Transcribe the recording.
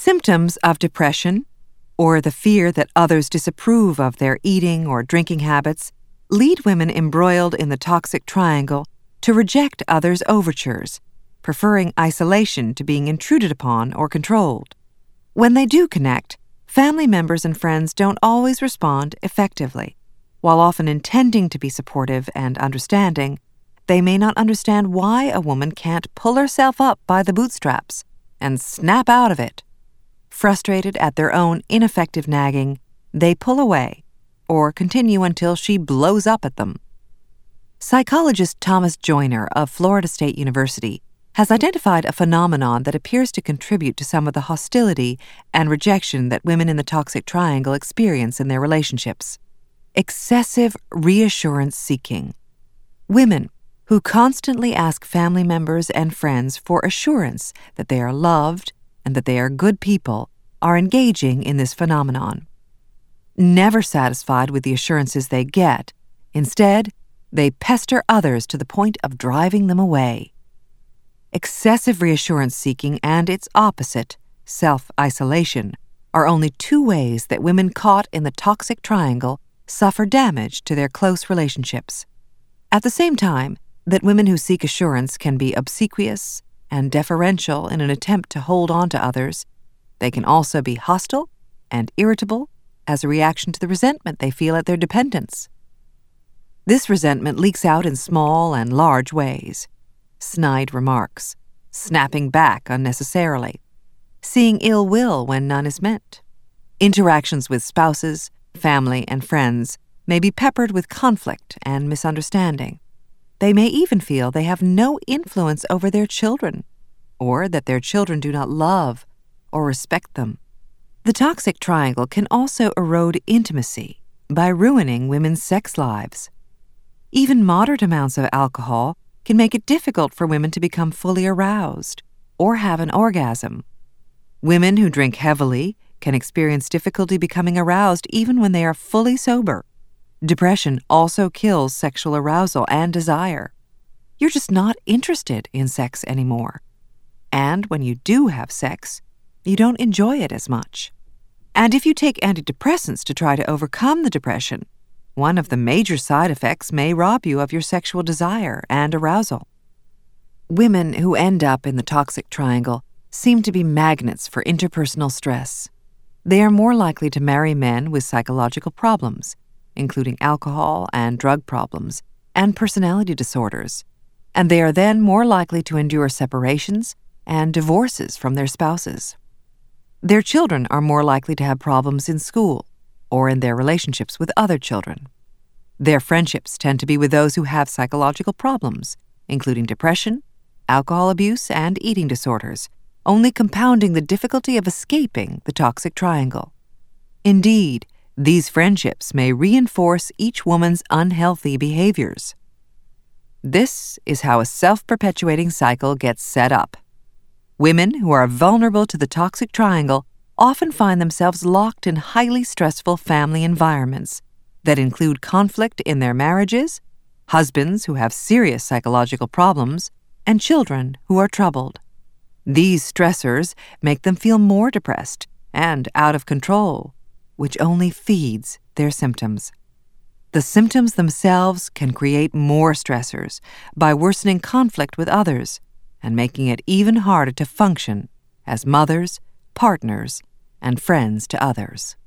Symptoms of depression, or the fear that others disapprove of their eating or drinking habits, lead women embroiled in the toxic triangle to reject others' overtures, preferring isolation to being intruded upon or controlled. When they do connect, family members and friends don't always respond effectively. While often intending to be supportive and understanding, they may not understand why a woman can't pull herself up by the bootstraps and snap out of it. Frustrated at their own ineffective nagging, they pull away or continue until she blows up at them. Psychologist Thomas Joyner of Florida State University has identified a phenomenon that appears to contribute to some of the hostility and rejection that women in the toxic triangle experience in their relationships: excessive reassurance seeking. Women who constantly ask family members and friends for assurance that they are loved and that they are good people are engaging in this phenomenon. Never satisfied with the assurances they get, instead, they pester others to the point of driving them away. Excessive reassurance seeking and its opposite, self-isolation, are only two ways that women caught in the toxic triangle suffer damage to their close relationships. At the same time that women who seek assurance can be obsequious and deferential in an attempt to hold on to others, they can also be hostile and irritable as a reaction to the resentment they feel at their dependence. This resentment leaks out in small and large ways: snide remarks, snapping back unnecessarily, seeing ill will when none is meant. Interactions with spouses, family, and friends may be peppered with conflict and misunderstanding. They may even feel they have no influence over their children, or that their children do not love or respect them. The toxic triangle can also erode intimacy by ruining women's sex lives. Even moderate amounts of alcohol can make it difficult for women to become fully aroused or have an orgasm. Women who drink heavily can experience difficulty becoming aroused even when they are fully sober. Depression also kills sexual arousal and desire. You're just not interested in sex anymore. And when you do have sex, you don't enjoy it as much. And if you take antidepressants to try to overcome the depression, one of the major side effects may rob you of your sexual desire and arousal. Women who end up in the toxic triangle seem to be magnets for interpersonal stress. They are more likely to marry men with psychological problems, including alcohol and drug problems, and personality disorders, and they are then more likely to endure separations and divorces from their spouses. Their children are more likely to have problems in school or in their relationships with other children. Their friendships tend to be with those who have psychological problems, including depression, alcohol abuse, and eating disorders, only compounding the difficulty of escaping the toxic triangle. Indeed, these friendships may reinforce each woman's unhealthy behaviors. This is how a self-perpetuating cycle gets set up. Women who are vulnerable to the toxic triangle often find themselves locked in highly stressful family environments that include conflict in their marriages, husbands who have serious psychological problems, and children who are troubled. These stressors make them feel more depressed and out of control, which only feeds their symptoms. The symptoms themselves can create more stressors by worsening conflict with others and making it even harder to function as mothers, partners, and friends to others.